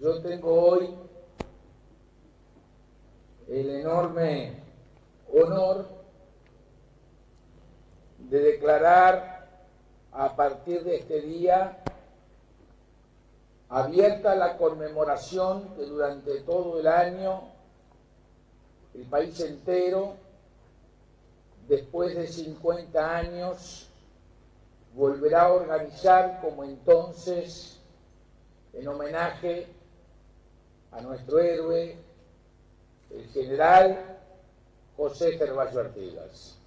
Yo tengo hoy el enorme honor de declarar a partir de este día abierta la conmemoración que durante todo el año el país entero, después de 50 años, volverá a organizar como entonces en homenaje a nuestro héroe, el general José Gervasio Artigas.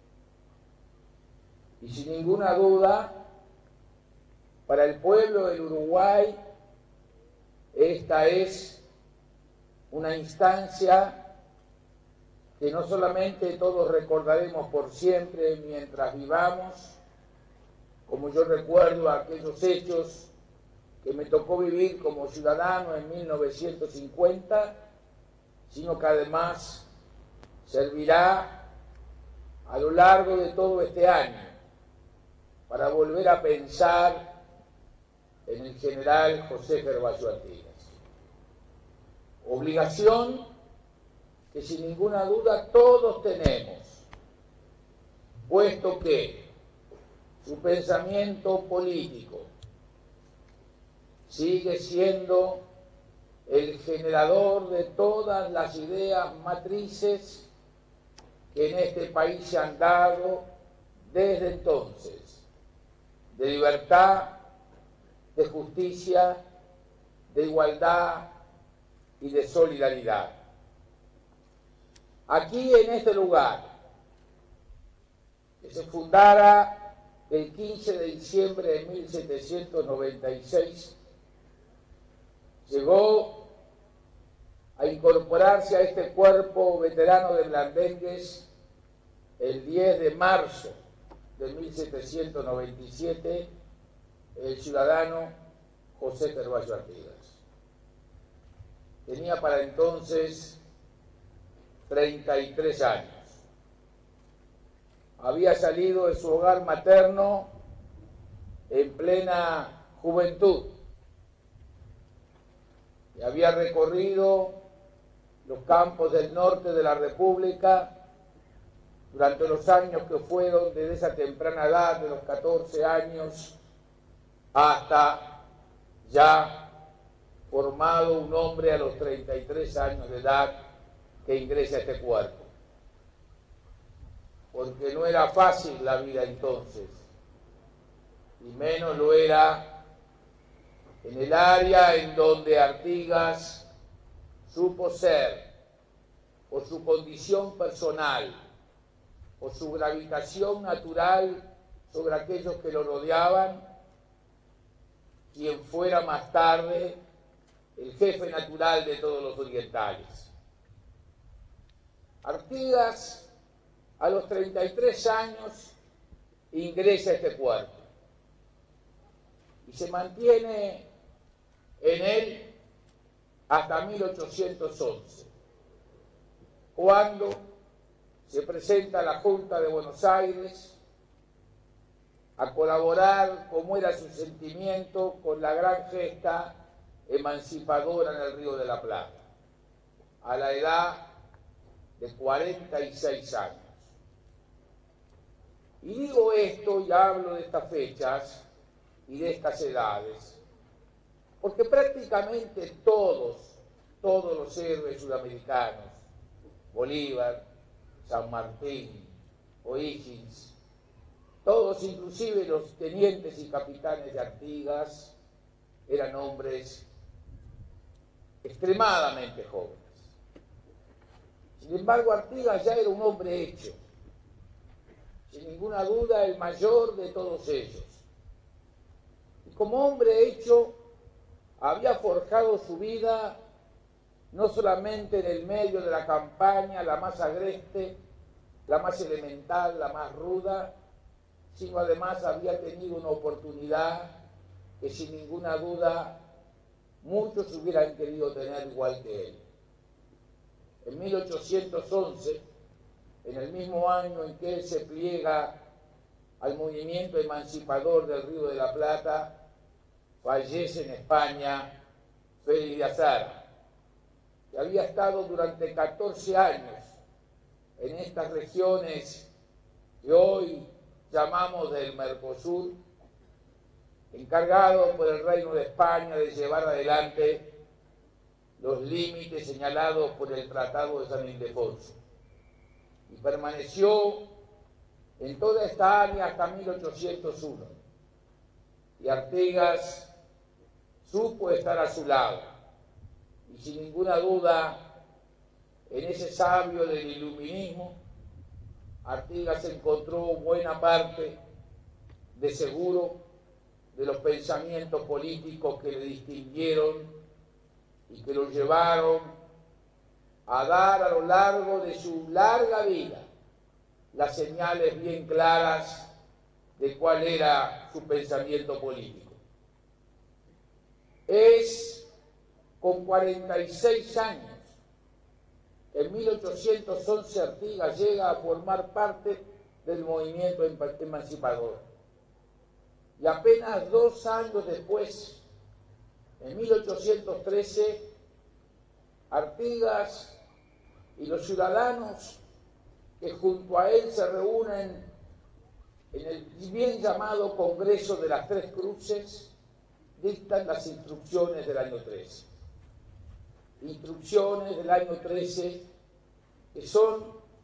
Y sin ninguna duda, para el pueblo del Uruguay, esta es una instancia que no solamente todos recordaremos por siempre mientras vivamos, como yo recuerdo aquellos hechos que me tocó vivir como ciudadano en 1950, sino que además servirá a lo largo de todo este año para volver a pensar en el general José Gervasio Artigas. Obligación que sin ninguna duda todos tenemos, puesto que su pensamiento político sigue siendo el generador de todas las ideas matrices que en este país se han dado desde entonces, de libertad, de justicia, de igualdad y de solidaridad. Aquí en este lugar, que se fundara el 15 de diciembre de 1796, llegó a incorporarse a este cuerpo veterano de blandengues el 10 de marzo de 1797, el ciudadano José Gervasio Artigas. Tenía para entonces 33 años. Había salido de su hogar materno en plena juventud y había recorrido los campos del norte de la República durante los años que fueron desde esa temprana edad de los 14 años hasta ya formado un hombre a los 33 años de edad que ingresa a este cuerpo. Porque no era fácil la vida entonces, y menos lo era en el área en donde Artigas supo ser, por su condición personal, por su gravitación natural sobre aquellos que lo rodeaban, quien fuera más tarde el jefe natural de todos los orientales. Artigas, a los 33 años, ingresa a este cuerpo y se mantiene en él hasta 1811, cuando se presenta a la Junta de Buenos Aires a colaborar, como era su sentimiento, con la gran gesta emancipadora en el Río de la Plata, a la edad de 46 años. Y digo esto y hablo de estas fechas y de estas edades, porque prácticamente todos los héroes sudamericanos, Bolívar, San Martín, O'Higgins, todos, inclusive los tenientes y capitanes de Artigas, eran hombres extremadamente jóvenes. Sin embargo, Artigas ya era un hombre hecho, sin ninguna duda el mayor de todos ellos. Y como hombre hecho, había forjado su vida no solamente en el medio de la campaña, la más agreste, la más elemental, la más ruda, sino además había tenido una oportunidad que sin ninguna duda muchos hubieran querido tener igual que él. En 1811, en el mismo año en que él se pliega al movimiento emancipador del Río de la Plata, fallece en España Félix de Azara, que había estado durante 14 años en estas regiones que hoy llamamos del Mercosur, encargado por el Reino de España de llevar adelante los límites señalados por el Tratado de San Ildefonso. Y permaneció en toda esta área hasta 1801. Y Artigas supo estar a su lado. Y sin ninguna duda, en ese sabio del iluminismo, Artigas encontró buena parte de seguro de los pensamientos políticos que le distinguieron y que lo llevaron a dar a lo largo de su larga vida las señales bien claras de cuál era su pensamiento político. Es con 46 años, en 1811, Artigas llega a formar parte del movimiento emancipador. Y apenas 2 años después, en 1813, Artigas y los ciudadanos que junto a él se reúnen en el bien llamado Congreso de las Tres Cruces, dictan las instrucciones del año 13. Instrucciones del año 13 que son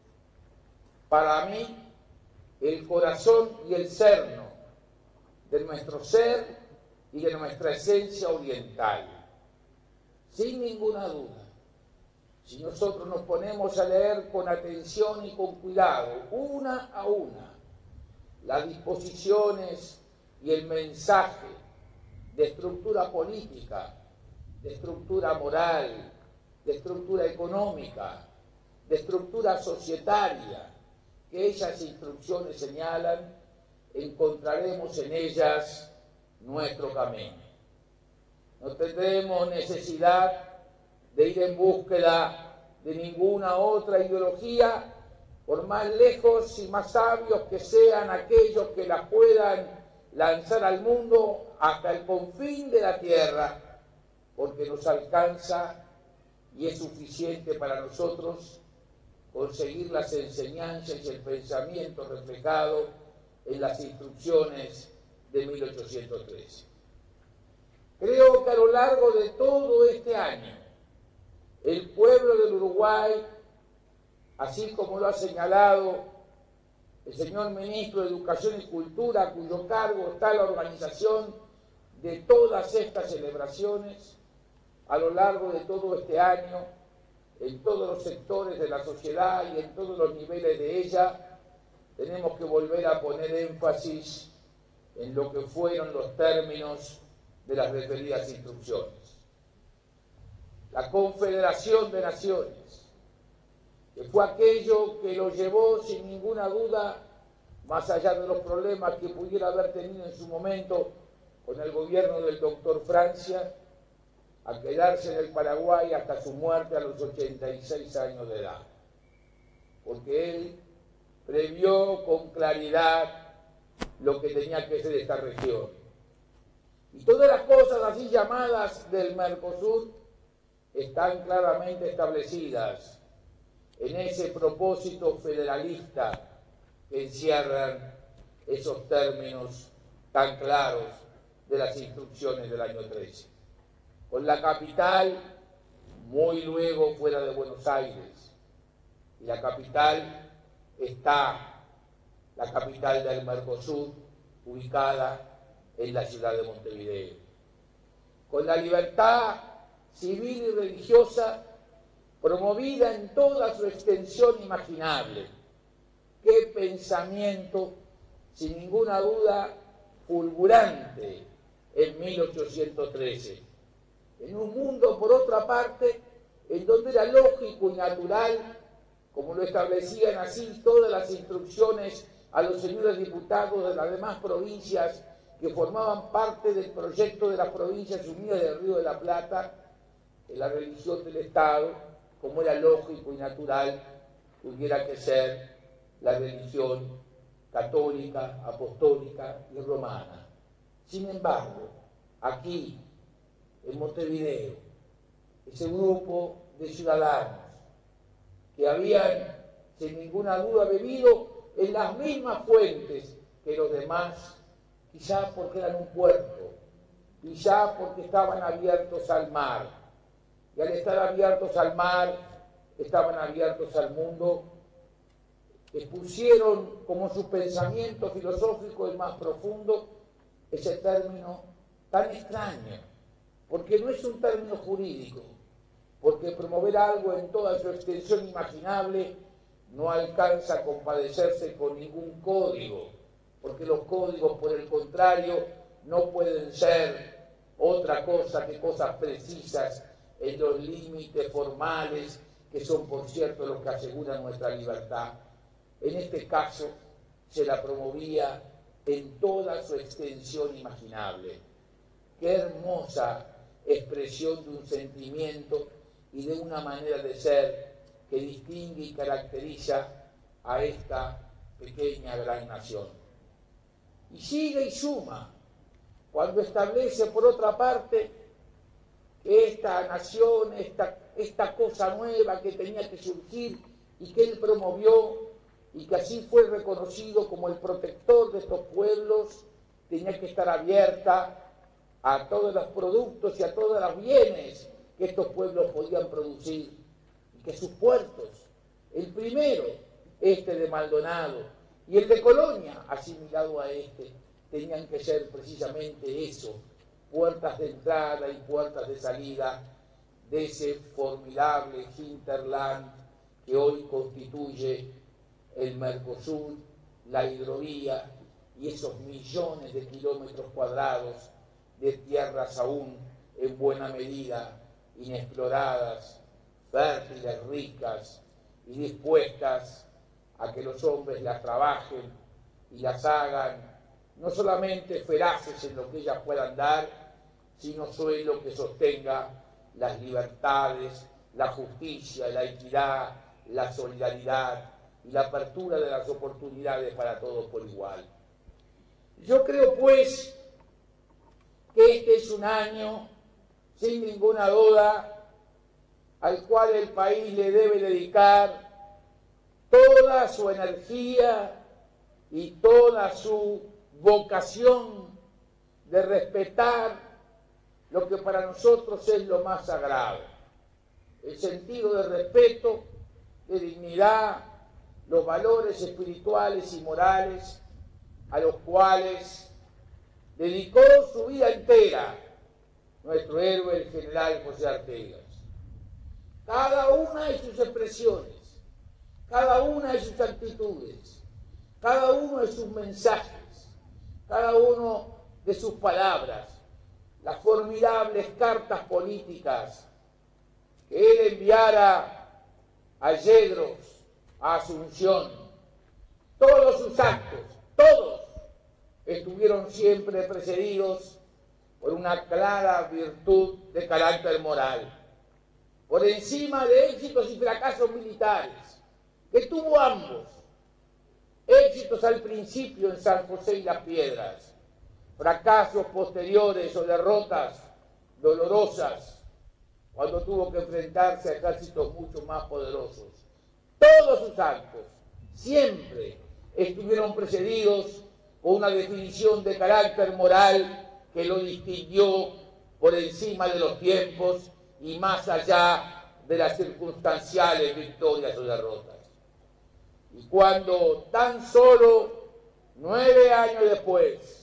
para mí el corazón y el cerno de nuestro ser y de nuestra esencia oriental. Sin ninguna duda, si nosotros nos ponemos a leer con atención y con cuidado, una a una, las disposiciones y el mensaje de estructura política, de estructura moral, de estructura económica, de estructura societaria, que esas instrucciones señalan, encontraremos en ellas nuestro camino. No tendremos necesidad de ir en búsqueda de ninguna otra ideología, por más lejos y más sabios que sean aquellos que la puedan lanzar al mundo hasta el confín de la tierra, porque nos alcanza y es suficiente para nosotros conseguir las enseñanzas y el pensamiento reflejado en las instrucciones de 1813. Creo que a lo largo de todo este año, el pueblo del Uruguay, así como lo ha señalado el señor Ministro de Educación y Cultura, a cuyo cargo está la organización de todas estas celebraciones, a lo largo de todo este año, en todos los sectores de la sociedad y en todos los niveles de ella, tenemos que volver a poner énfasis en lo que fueron los términos de las referidas instrucciones. La Confederación de Naciones, que fue aquello que lo llevó sin ninguna duda, más allá de los problemas que pudiera haber tenido en su momento con el gobierno del doctor Francia, a quedarse en el Paraguay hasta su muerte a los 86 años de edad, porque él previó con claridad lo que tenía que ser esta región. Y todas las cosas así llamadas del Mercosur están claramente establecidas en ese propósito federalista que encierran esos términos tan claros de las instrucciones del año 13. Con la capital muy luego fuera de Buenos Aires. Y la capital está, la capital del Mercosur, ubicada en la ciudad de Montevideo. Con la libertad civil y religiosa promovida en toda su extensión imaginable. Qué pensamiento, sin ninguna duda, fulgurante en 1813. En un mundo, por otra parte, en donde era lógico y natural, como lo establecían así todas las instrucciones a los señores diputados de las demás provincias que formaban parte del proyecto de las Provincias Unidas del Río de la Plata, que la religión del Estado, como era lógico y natural, tuviera que ser la religión católica, apostólica y romana. Sin embargo, aquí, en Montevideo, ese grupo de ciudadanos que habían, sin ninguna duda, bebido en las mismas fuentes que los demás, quizá porque eran un puerto, quizá porque estaban abiertos al mar, y al estar abiertos al mar, estaban abiertos al mundo, expusieron como su pensamiento filosófico el más profundo ese término tan extraño, porque no es un término jurídico, porque promover algo en toda su extensión imaginable no alcanza a compadecerse con ningún código, porque los códigos, por el contrario, no pueden ser otra cosa que cosas precisas en los límites formales, que son, por cierto, los que aseguran nuestra libertad. En este caso, se la promovía en toda su extensión imaginable. Qué hermosa expresión de un sentimiento y de una manera de ser que distingue y caracteriza a esta pequeña gran nación. Y sigue y suma cuando establece, por otra parte, que esta nación, esta cosa nueva que tenía que surgir y que él promovió y que así fue reconocido como el protector de estos pueblos, tenía que estar abierta a todos los productos y a todos los bienes que estos pueblos podían producir, y que sus puertos, el primero, este de Maldonado, y el de Colonia, asimilado a este, tenían que ser precisamente eso, puertas de entrada y puertas de salida de ese formidable hinterland que hoy constituye el Mercosur, la hidrovía y esos millones de kilómetros cuadrados de tierras aún en buena medida inexploradas, fértiles, ricas y dispuestas a que los hombres las trabajen y las hagan no solamente feraces en lo que ellas puedan dar, sino suelo que sostenga las libertades, la justicia, la equidad, la solidaridad y la apertura de las oportunidades para todos por igual. Yo creo, pues, que este es un año, sin ninguna duda, al cual el país le debe dedicar toda su energía y toda su vocación de respetar lo que para nosotros es lo más sagrado, el sentido de respeto, de dignidad, los valores espirituales y morales a los cuales dedicó su vida entera nuestro héroe, el general José Artigas. Cada una de sus expresiones, cada una de sus actitudes, cada uno de sus mensajes, cada uno de sus palabras, las formidables cartas políticas que él enviara a Yedros, a Asunción, todos sus actos, todos, estuvieron siempre precedidos por una clara virtud de carácter moral, por encima de éxitos y fracasos militares, que tuvo ambos, éxitos al principio en San José y Las Piedras, fracasos posteriores o derrotas dolorosas cuando tuvo que enfrentarse a ejércitos mucho más poderosos. Todos sus actos siempre estuvieron precedidos por una definición de carácter moral que lo distinguió por encima de los tiempos y más allá de las circunstanciales victorias o derrotas. Y cuando tan solo 9 años después,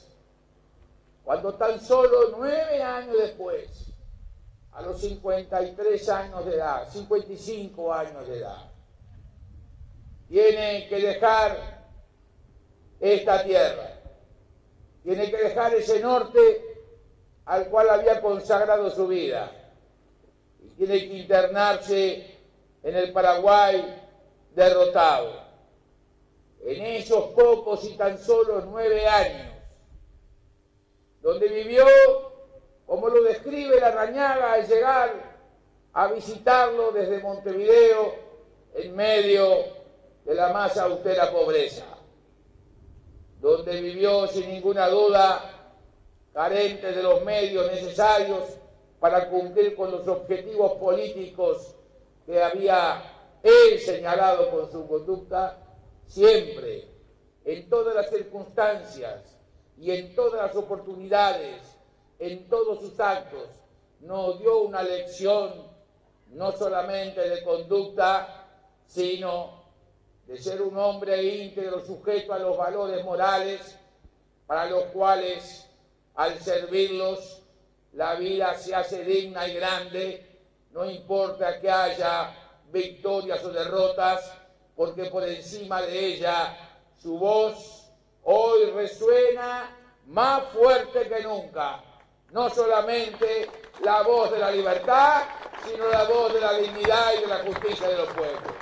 a los 53 años de edad, 55 años de edad, tiene que dejar esta tierra, tiene que dejar ese norte al cual había consagrado su vida, y tiene que internarse en el Paraguay derrotado. En esos pocos y tan solo 9 años, donde vivió, como lo describe Larrañaga al llegar a visitarlo desde Montevideo, en medio de la más austera pobreza, donde vivió sin ninguna duda carente de los medios necesarios para cumplir con los objetivos políticos que había él señalado con su conducta, siempre, en todas las circunstancias y en todas las oportunidades, en todos sus actos, nos dio una lección no solamente de conducta, sino de ser un hombre íntegro, sujeto a los valores morales, para los cuales, al servirlos, la vida se hace digna y grande, no importa que haya victorias o derrotas, porque por encima de ella su voz hoy resuena más fuerte que nunca. No solamente la voz de la libertad, sino la voz de la dignidad y de la justicia de los pueblos.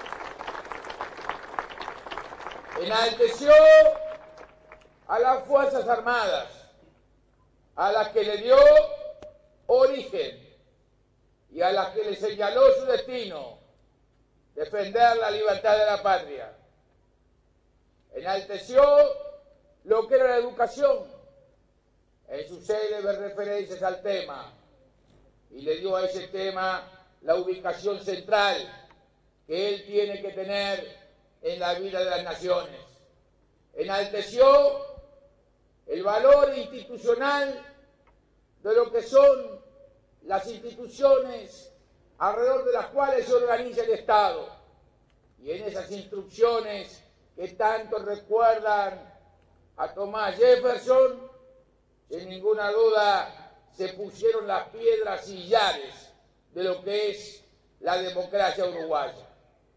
Enalteció a las Fuerzas Armadas, a las que le dio origen y a las que le señaló su destino, defender la libertad de la patria. Enalteció lo que era la educación, en sus célebres referencias al tema, y le dio a ese tema la ubicación central que él tiene que tener en la vida de las naciones. Enalteció el valor institucional de lo que son las instituciones alrededor de las cuales se organiza el Estado. Y en esas instrucciones que tanto recuerdan a Thomas Jefferson, sin ninguna duda se pusieron las piedras sillares de lo que es la democracia uruguaya.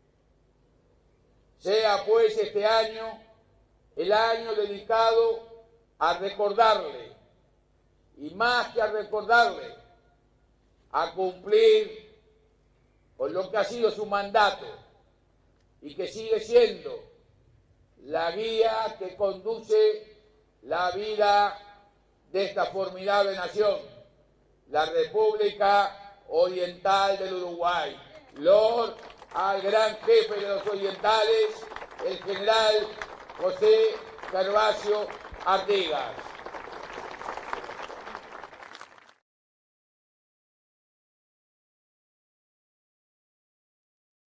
Sea pues este año el año dedicado a recordarle, y más que a recordarle, a cumplir con lo que ha sido su mandato y que sigue siendo la guía que conduce la vida de esta formidable nación, la República Oriental del Uruguay. Lord al gran jefe de los orientales, el general José Gervasio Artigas.